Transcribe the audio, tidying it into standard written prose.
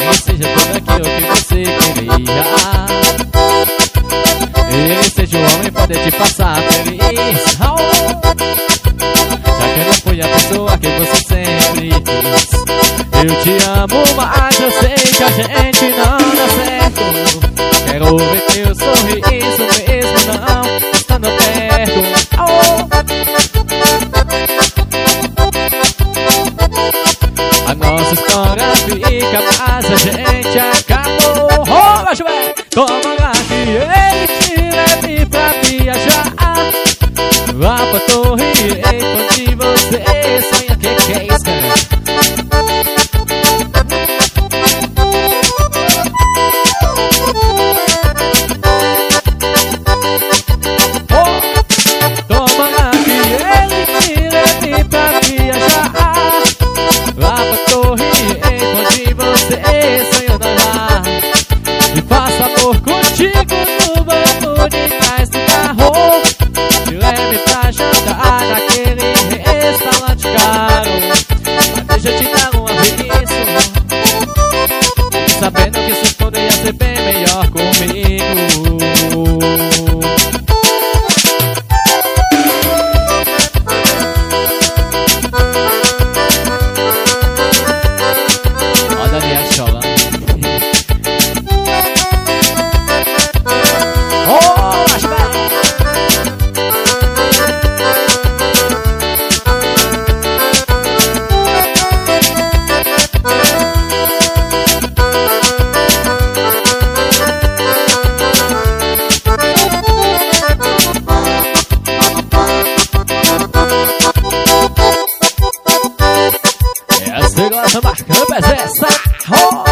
ele seja tudo aquilo que você queria. Ele seja o homem, pode te passar feliz. Já que eu não fui a pessoa que você sempre quis. Eu te amo, mas eu sei que a gente não dá certo. Quero ver teu sorriso mesmo não estando perto. A nossa história fica, mas a gente acabou. Rola, Joé! Toma lá que ele te leve pra viajar lá pra Torre Eiffel, onde você sonha. Que é isso, cara? Toma lá que ele te leve pra viajar lá pra Torre Eiffel, onde você sonhou lá. E faça amor contigo no banco de trás do carro. Te leve pra jantar naquele restaurante caro. Mas deixa eu te dar um aviso, sabendo que isso poderia ser bem melhor comigo. Olha ali a chola. Essa marcando presença.